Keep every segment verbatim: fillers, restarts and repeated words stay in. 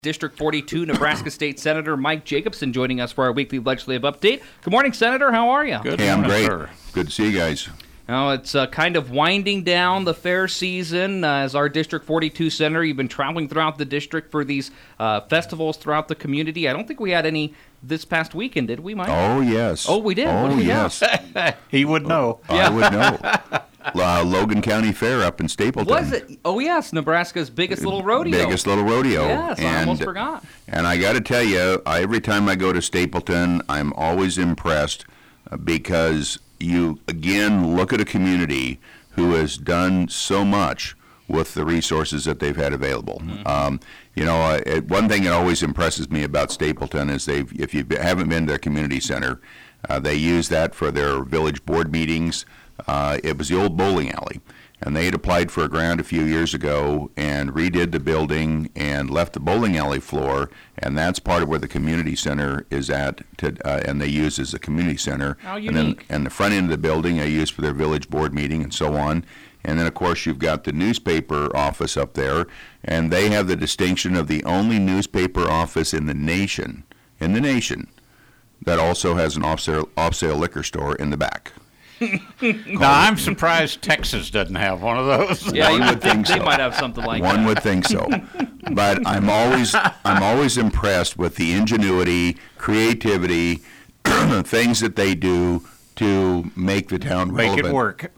District forty-two Nebraska State Senator Mike Jacobson joining us for our weekly legislative update. Good morning, Senator. How are you? Good hey, I'm morning, great. sir. Good to see you guys. Now, it's uh, kind of winding down the fair season. Uh, as our District forty-two Senator, you've been traveling throughout the district for these uh, festivals throughout the community. I don't think we had any this past weekend, did we, Mike? Oh, yes. Oh, we did? Oh, What did we yes. have? He would know. Yeah. I would know. Uh, Logan County Fair up in Stapleton. Was it? Oh, yes, Nebraska's biggest little rodeo. Biggest little rodeo. Yes, I and, almost forgot. And I got to tell you, I, every time I go to Stapleton, I'm always impressed uh, because you, again, look at a community who has done so much with the resources that they've had available. Mm-hmm. Um, you know, uh, it, one thing that always impresses me about Stapleton is they've, if you haven't been to their community center, uh, they use that for their village board meetings. Uh, it was the old bowling alley, and they had applied for a grant a few years ago and redid the building and left the bowling alley floor, and that's part of where the community center is at, to, uh, and they use as a community center. How and unique. then and the front end of the building they use for their village board meeting and so on. And then, of course, you've got the newspaper office up there, and they have the distinction of the only newspaper office in the nation, in the nation, that also has an off-sale, off-sale liquor store in the back. Now, I'm surprised Texas doesn't have one of those. Yeah, One you would think they so. might have something like One that. would think so. But I'm always I'm always impressed with the ingenuity, creativity, things that they do to make the town Make relevant. it work.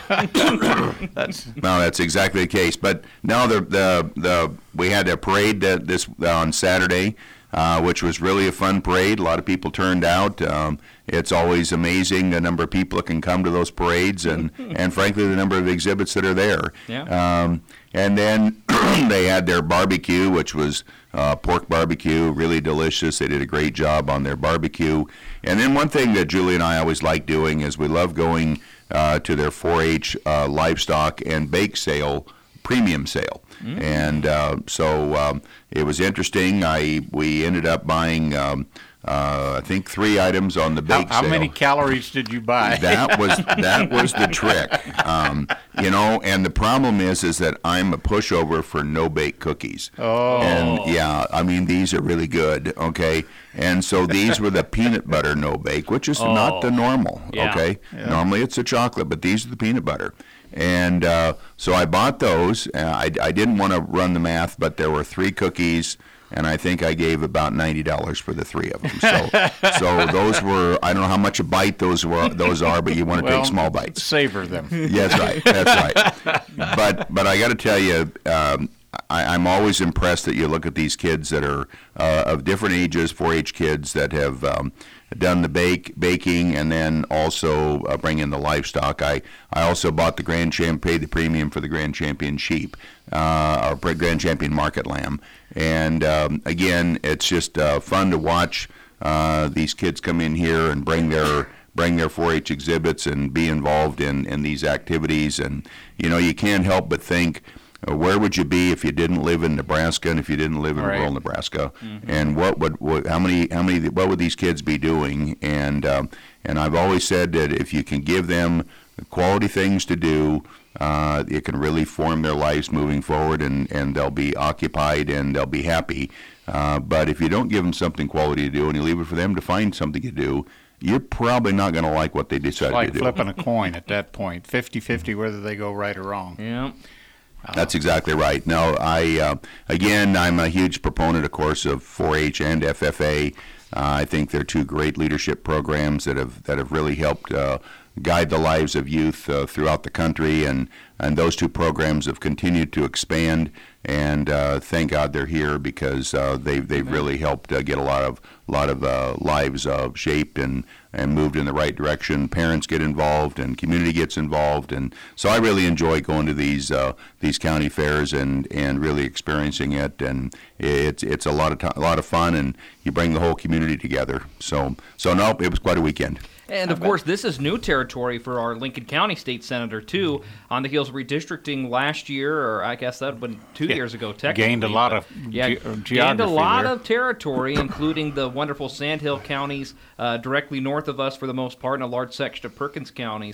That's No, that's exactly the case. But no, the the the we had a parade that this on Saturday, uh, which was really a fun parade. A lot of people turned out. Um, it's always amazing the number of people that can come to those parades, and, and frankly, the number of exhibits that are there. Yeah. Um, and then they had their barbecue, which was uh, pork barbecue, really delicious. They did a great job on their barbecue. And then one thing that Julie and I always like doing is we love going uh, to their four H uh, livestock and bake sale, premium sale. Mm. And uh, so um, it was interesting. I we ended up buying, um, uh, I think, three items on the how, bake how sale. many calories did you buy? That was that was the trick, um, you know. And the problem is, is that I'm a pushover for no bake cookies. Oh. And yeah, I mean these are really good. Okay, and so these were the peanut butter no bake, which is Oh. not the normal. Yeah. Okay, Yeah. normally it's the chocolate, but these are the peanut butter. And uh, so I bought those. Uh, I I didn't want to run the math, but there were three cookies. And I think I gave about ninety dollars for the three of them. So, so those were, I don't know how much a bite those were, those are, but you want to Well, take small bites. Savor them. Yeah, that's right. That's right. But but I got to tell you, um, I, I'm always impressed that you look at these kids that are uh, of different ages, four H kids that have um, done the bake baking and then also uh, bring in the livestock. I, I also bought the Grand Champ, paid the premium for the Grand Champion sheep, uh, or Grand Champion market lamb. And um, again, it's just uh, fun to watch uh, these kids come in here and bring their bring their four H exhibits and be involved in, in these activities. And, you know, you can't help but think, uh, where would you be if you didn't live in Nebraska and if you didn't live in Right. rural Nebraska? Mm-hmm. And what would, what, how many, how many, what would these kids be doing? And, um, and I've always said that if you can give them quality things to do, uh, it can really form their lives moving forward, and, and they'll be occupied and they'll be happy. Uh, but if you don't give them something quality to do and you leave it for them to find something to do, you're probably not going to like what they decide Like to do. flipping a coin at that point, fifty-fifty whether they go right or wrong. Yeah. That's exactly right. No, I uh, again, I'm a huge proponent, of course, of four H and F F A. Uh, I think they're two great leadership programs that have that have really helped uh, guide the lives of youth uh, throughout the country, and, and those two programs have continued to expand. And uh, thank God they're here, because uh, they've they've really helped uh, get a lot of lot of uh, lives uh, shaped and, and moved in the right direction. Parents get involved and community gets involved, and so I really enjoy going to these uh, these county fairs and, and really experiencing it. And it's it's a lot of t- a lot of fun, and you bring the whole community together. So so no, it was quite a weekend. And, of course, this is new territory for our Lincoln County State Senator, too, on the heels of redistricting last year, or I guess that would have been two Yeah. years ago, technically. Gained a lot of yeah, ge- uh, gained a geography lot there. of territory, including the wonderful Sandhill counties uh, directly north of us for the most part, and a large section of Perkins County. So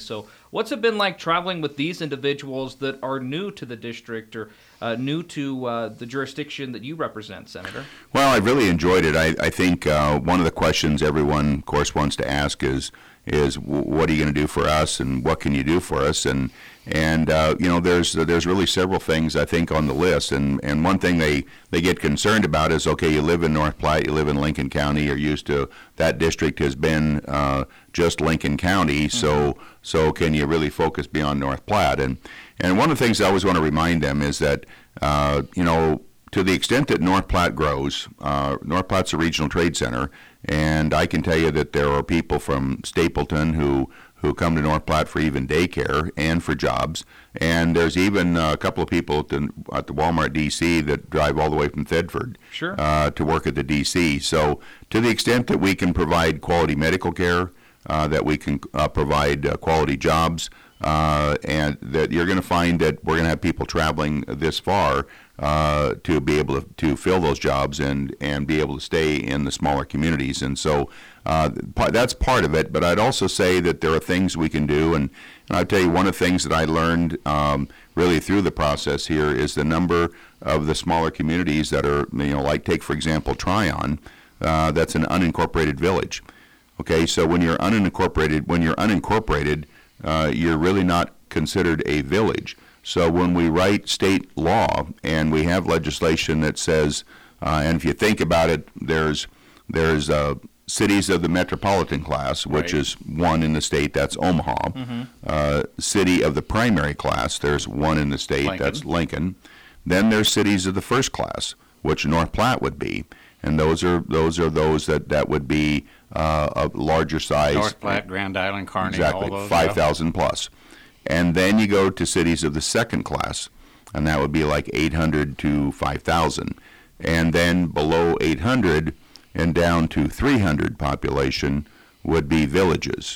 What's it been like traveling with these individuals that are new to the district or uh, new to uh, the jurisdiction that you represent, Senator? Well, I really enjoyed it. I, I think uh, one of the questions everyone, of course, wants to ask is, is what are you going to do for us, and what can you do for us? And and uh, you know, there's there's really several things I think on the list. And, and one thing they, they get concerned about is, okay, you live in North Platte, you live in Lincoln County, you're used to that district has been uh, just Lincoln County, mm-hmm. so so can you really focus beyond North Platte? And and one of the things I always want to remind them is that uh, you know, to the extent that North Platte grows, uh, North Platte's a regional trade center, and I can tell you that there are people from Stapleton who, who come to North Platte for even daycare and for jobs, and there's even a couple of people at the, at the Walmart D C that drive all the way from Thedford sure. uh, to work at the D C. So to the extent that we can provide quality medical care, uh, that we can uh, provide uh, quality jobs, uh, and that you're going to find that we're going to have people traveling this far uh, to be able to, to fill those jobs and, and be able to stay in the smaller communities. And so uh, that's part of it. But I'd also say that there are things we can do. And, and I'll tell you, one of the things that I learned um, really through the process here is the number of the smaller communities that are, you know, like take, for example, Tryon, uh, that's an unincorporated village. Okay, so when you're unincorporated, when you're unincorporated, uh, you're really not considered a village. So when we write state law and we have legislation that says, uh, and if you think about it, there's there's uh, cities of the metropolitan class, which right. is one in the state, that's Omaha. Mm-hmm. Uh, city of the primary class, there's one in the state, Lincoln. That's Lincoln. Then there's cities of the first class, which North Platte would be, and those are those are those that, that would be uh, a larger size. North Platte, Grand Island, Kearney, exactly, all those. five thousand plus. And then you go to cities of the second class, and that would be like eight hundred to five thousand. And then below eight hundred and down to three hundred population would be villages.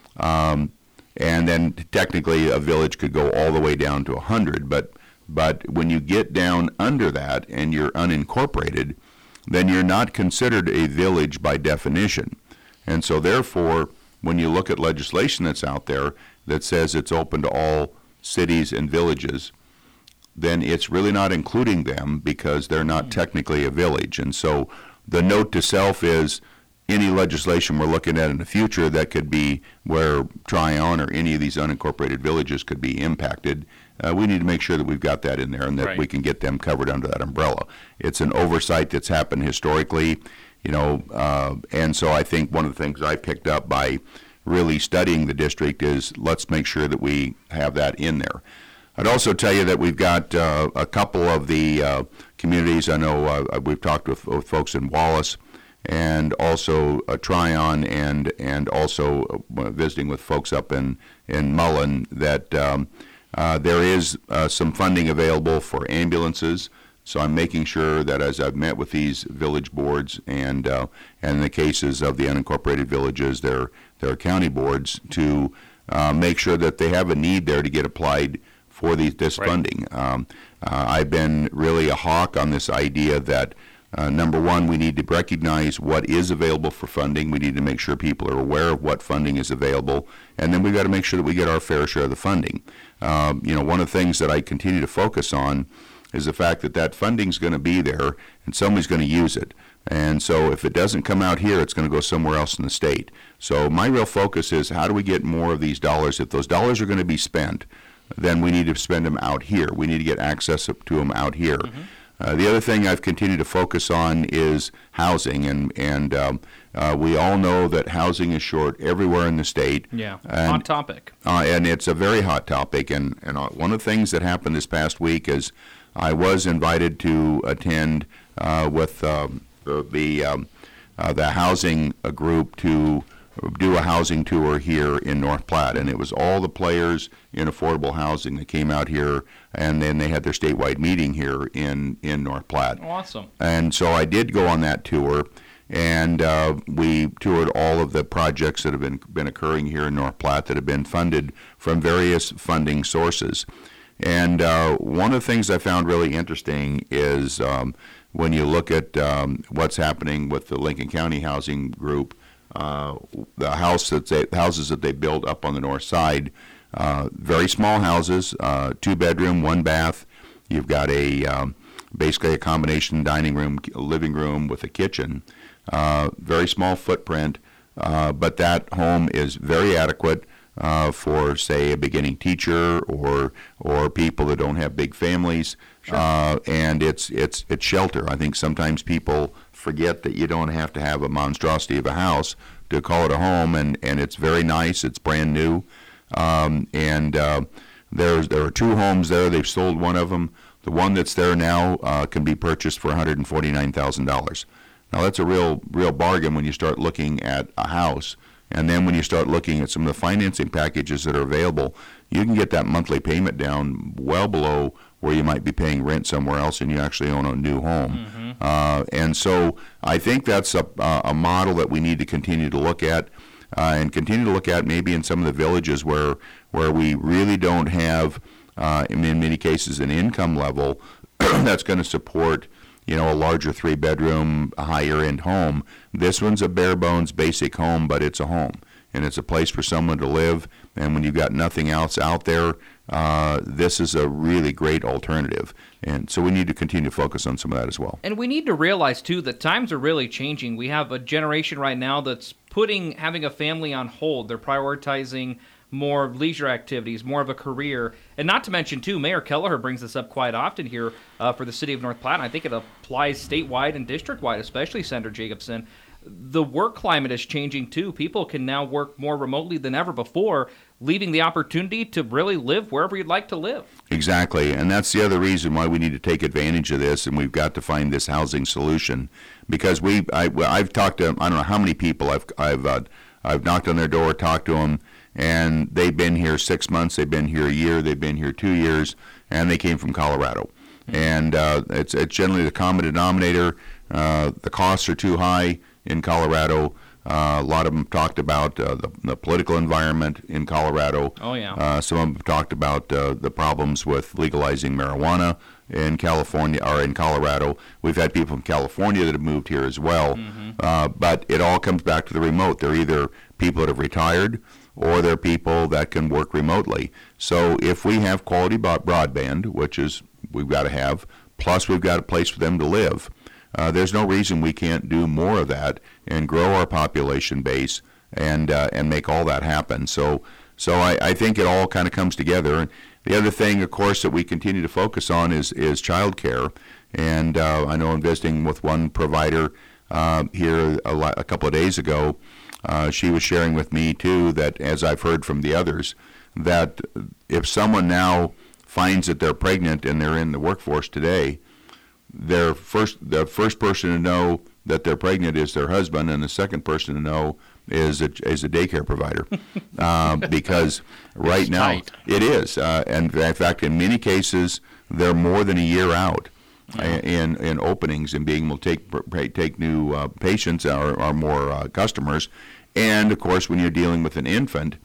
Um, and then technically a village could go all the way down to one hundred, but but when you get down under that and you're unincorporated, then you're not considered a village by definition. And so therefore, when you look at legislation that's out there that says it's open to all cities and villages, then it's really not including them because they're not technically a village. And so the note to self is any legislation we're looking at in the future that could be where Tryon or any of these unincorporated villages could be impacted, uh, we need to make sure that we've got that in there and that right. we can get them covered under that umbrella. It's an oversight that's happened historically, you know, uh, and so I think one of the things I picked up by really studying the district is let's make sure that we have that in there. I'd also tell you that we've got uh, a couple of the uh, communities. I know uh, we've talked with, with folks in Wallace and also uh, Tryon and and also uh, visiting with folks up in, in Mullen that um, uh, there is uh, some funding available for ambulances. So I'm making sure that as I've met with these village boards and uh, and in the cases of the unincorporated villages, their their county boards, to uh, make sure that they have a need there to get applied for these, this right. funding. Um, uh, I've been really a hawk on this idea that, uh, number one, we need to recognize what is available for funding. We need to make sure people are aware of what funding is available, and then we've got to make sure that we get our fair share of the funding. Um, you know, one of the things that I continue to focus on is the fact that that funding's going to be there and somebody's going to use it. And so if it doesn't come out here, it's going to go somewhere else in the state. So my real focus is how do we get more of these dollars? If those dollars are going to be spent, then we need to spend them out here. We need to get access to them out here. Mm-hmm. Uh, the other thing I've continued to focus on is housing, and and um, uh, we all know that housing is short everywhere in the state. Yeah, and, hot topic. Uh, and it's a very hot topic. And, and uh, one of the things that happened this past week is I was invited to attend uh, with um, the the, um, uh, the housing uh, group to do a housing tour here in North Platte, and it was all the players in affordable housing that came out here, and then they had their statewide meeting here in, in North Platte. Awesome. And so I did go on that tour, and uh, we toured all of the projects that have been been occurring here in North Platte that have been funded from various funding sources. And uh, one of the things I found really interesting is um, when you look at um, what's happening with the Lincoln County Housing Group, uh, the house that they, houses that they built up on the north side, Uh, very small houses, uh, two bedroom, one bath. You've got a um, basically a combination dining room, living room with a kitchen. Uh, very small footprint, uh, but that home is very adequate uh, for, say, a beginning teacher or or people that don't have big families. Sure. Uh, and it's it's it's shelter. I think sometimes people forget that you don't have to have a monstrosity of a house to call it a home, and, and it's very nice. It's brand new, um, and uh, there's there are two homes there. They've sold one of them. The one that's there now uh, can be purchased for one hundred forty-nine thousand dollars. Now that's a real real bargain when you start looking at a house, and then when you start looking at some of the financing packages that are available, you can get that monthly payment down well below where you might be paying rent somewhere else, and you actually own a new home. Mm-hmm. Uh, and so I think that's a, a model that we need to continue to look at, uh, and continue to look at maybe in some of the villages where where we really don't have, uh, in many cases, an income level that's going to support, you know, a larger three-bedroom, higher-end home. This one's a bare-bones, basic home, but it's a home, and it's a place for someone to live. And when you've got nothing else out there, uh, this is a really great alternative. And so we need to continue to focus on some of that as well. And we need to realize, too, that times are really changing. We have a generation right now that's putting having a family on hold. They're prioritizing more leisure activities, more of a career. And not to mention, too, Mayor Kelleher brings this up quite often here uh, for the city of North Platte. And I think it applies statewide and district-wide, especially, Senator Jacobson. The work climate is changing, too. People can now work more remotely than ever before, leaving the opportunity to really live wherever you'd like to live. Exactly, and that's the other reason why we need to take advantage of this, and we've got to find this housing solution. Because we, I, I've talked to, I don't know how many people I've, I've, uh, I've knocked on their door, talked to them, and they've been here six months, they've been here a year, they've been here two years, and they came from Colorado. Mm-hmm. And uh, it's, it's generally the common denominator. Uh, the costs are too high in Colorado. Uh, a lot of them talked about uh, the, the political environment in Colorado. Oh, yeah. Uh, some of them talked about uh, the problems with legalizing marijuana in California or in Colorado. We've had people from California that have moved here as well. Mm-hmm. Uh, but it all comes back to the remote. They're either people that have retired or they're people that can work remotely. So if we have quality broadband, which is we've got to have, plus we've got a place for them to live, Uh, there's no reason we can't do more of that and grow our population base and uh, and make all that happen. So so I, I think it all kind of comes together. The other thing, of course, that we continue to focus on is is child care. And uh, I know in visiting with one provider uh, here a, a couple of days ago, uh, she was sharing with me, too, that as I've heard from the others, that if someone now finds that they're pregnant and they're in the workforce today, their first the first person to know that they're pregnant is their husband, and the second person to know is a, is a daycare provider, uh, because right it's now tight. It is, uh, and in fact, in many cases, they're more than a year out yeah. in in openings and being able to take take new uh, patients or, or more uh, customers, and of course, when you're dealing with an infant,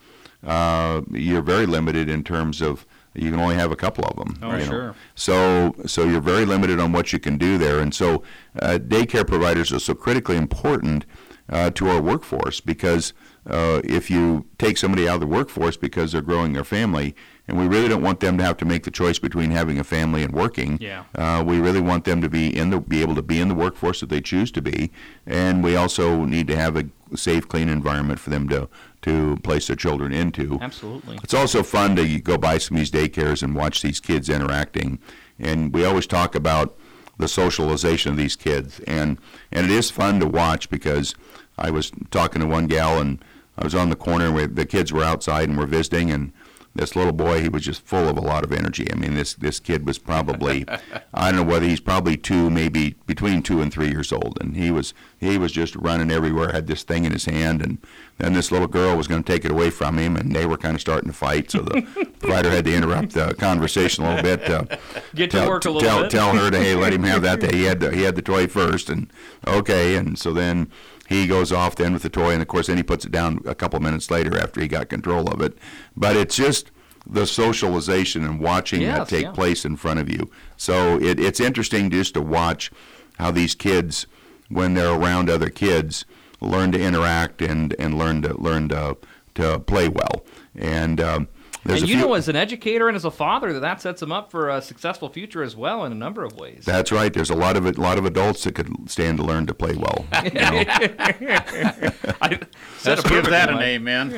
uh, you're very limited in terms of. You can only have a couple of them. Oh, you know? sure. So, so you're very limited on what you can do there, and so uh, daycare providers are so critically important uh, to our workforce because uh, if you take somebody out of the workforce because they're growing their family, and we really don't want them to have to make the choice between having a family and working. Yeah. Uh, we really want them to be in the be able to be in the workforce that they choose to be, and we also need to have a safe, clean environment for them to. to place their children into. Absolutely. It's also fun to go by some of these daycares and watch these kids interacting. And we always talk about the socialization of these kids. And, and it is fun to watch because I was talking to one gal and I was on the corner where the kids were outside and were visiting, and this little boy, he was just full of a lot of energy. I mean, this this kid was probably, I don't know whether he's probably two, maybe between two and three years old, and he was he was just running everywhere, had this thing in his hand, and then this little girl was going to take it away from him, and they were kind of starting to fight, so the provider had to interrupt the conversation a little bit. To Get to tell, work a little tell, bit. Tell her to, hey, let him have that. He had the, he had the toy first, and okay, and so then he goes off then with the toy, and of course then he puts it down a couple minutes later after he got control of it. But it's just the socialization and watching yes, that take yeah. place in front of you. So it, it's interesting just to watch how these kids, when they're around other kids, learn to interact and, and learn to learn to to play well. And um, there's and a you few, know, as an educator and as a father, that that sets him up for a successful future as well in a number of ways. That's right. There's a lot of a lot of adults that could stand to learn to play well. You know? I, Let's give that an amen.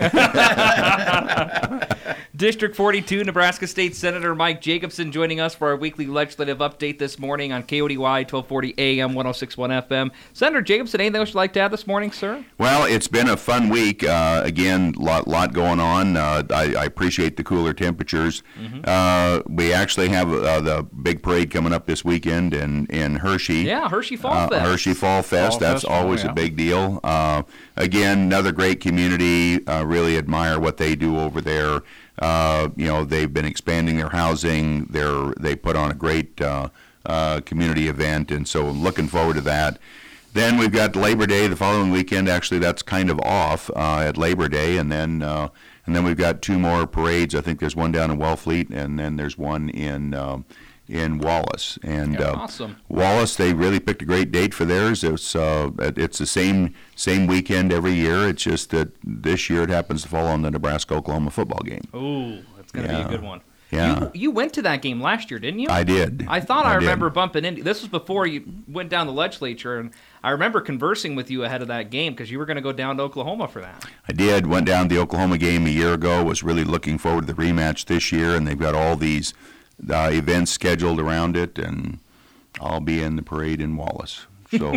District forty-two, Nebraska State Senator Mike Jacobson joining us for our weekly legislative update this morning on K O D Y twelve forty A M, one oh six point one F M. Senator Jacobson, anything else you'd like to add this morning, sir? Well, it's been a fun week. Uh, again, lot lot going on. Uh, I, I appreciate the cooler temperatures. Mm-hmm. Uh, we actually have uh, the big parade coming up this weekend in, in Hershey. Yeah, Hershey Fall uh, Fest. Hershey Fall Fest. Fall That's Festival, always yeah. a big deal. Uh, again, another great community. Uh, really admire what they do over there. Uh, you know, they've been expanding their housing. They're they put on a great uh, uh, community event, and so looking forward to that. Then we've got Labor Day the following weekend. Actually, that's kind of off uh, at Labor Day, and then uh, and then we've got two more parades. I think there's one down in Wellfleet, and then there's one in um, in Wallace. And Yeah, uh, awesome. Wallace, they really picked a great date for theirs. It's uh, it- it's the same same weekend every year. It's just that this year it happens to fall on the Nebraska-Oklahoma football game. Ooh, that's going to be Yeah. a good one. Yeah. You, you went to that game last year, didn't you? I did. I thought I, I did. remember bumping into. This was before you went down the legislature, and I remember conversing with you ahead of that game because you were going to go down to Oklahoma for that. I did. Went down to the Oklahoma game a year ago. Was really looking forward to the rematch this year, and they've got all these uh, events scheduled around it, and I'll be in the parade in Wallace. So,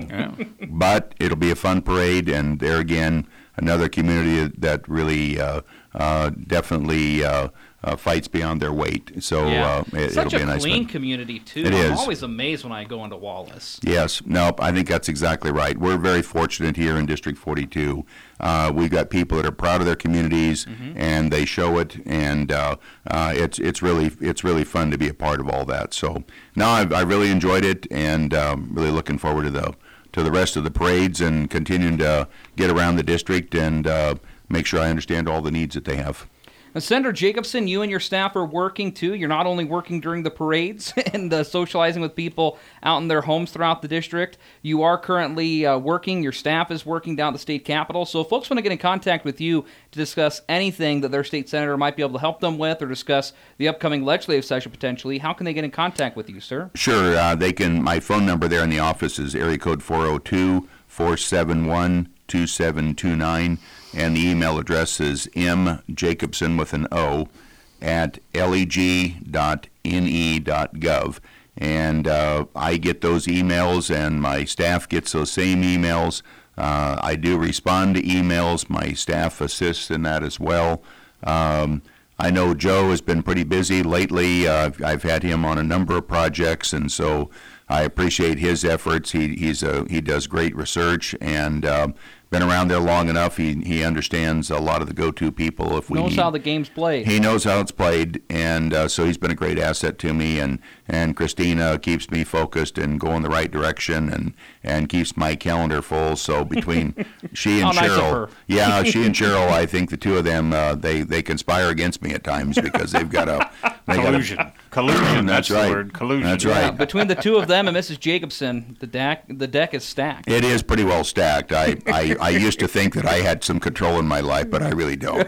but it'll be a fun parade, and there again, another community that really uh, uh, definitely uh, uh, fights beyond their weight. So uh, it, Such it'll be a a nice clean one. community too. It I'm is. always amazed when I go into Wallace. Yes, nope, I think that's exactly right. We're very fortunate here in District forty-two. Uh, we've got people that are proud of their communities, and they show it, and uh, uh, it's it's really it's really fun to be a part of all that. So, no, I've, I really enjoyed it, and um, really looking forward to the to the rest of the parades and continuing to get around the district and uh, make sure I understand all the needs that they have. And Senator Jacobson, you and your staff are working too. You're not only working during the parades and uh, socializing with people out in their homes throughout the district. You are currently uh, working. Your staff is working down at the state capitol. So if folks want to get in contact with you to discuss anything that their state senator might be able to help them with or discuss the upcoming legislative session potentially, how can they get in contact with you, sir? Sure, uh, they can. My phone number there in the office is area code four oh two, four seven one, two seven two nine, and the email address is m jacobson with an O at leg dot ne dot gov. And uh, I get those emails, and my staff gets those same emails. Uh, I do respond to emails. My staff assists in that as well. Um, I know Joe has been pretty busy lately. Uh, I've, I've had him on a number of projects, and so I appreciate his efforts. He he's a, he does great research, and uh, been around there long enough. He he understands a lot of the go-to people. If we Knows need, how the game's played. he knows how it's played, and uh, so he's been a great asset to me. And, and Christina keeps me focused and going the right direction, and, and keeps my calendar full. So between she and How nice of Cheryl, her. yeah, she and Cheryl, I think the two of them uh, they they conspire against me at times because they've got a they got Collusion. a, Collusion. That's That's, right. the word. Collusion. That's Yeah, right. between the two of them and Missus Jacobson, the deck the deck is stacked. It is pretty well stacked. I, I, I used to think that I had some control in my life, but I really don't.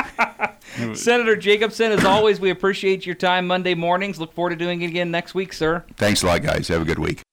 Senator Jacobson, as always, we appreciate your time Monday mornings. Look forward to doing it again next week, sir. Thanks a lot, guys. Have a good week.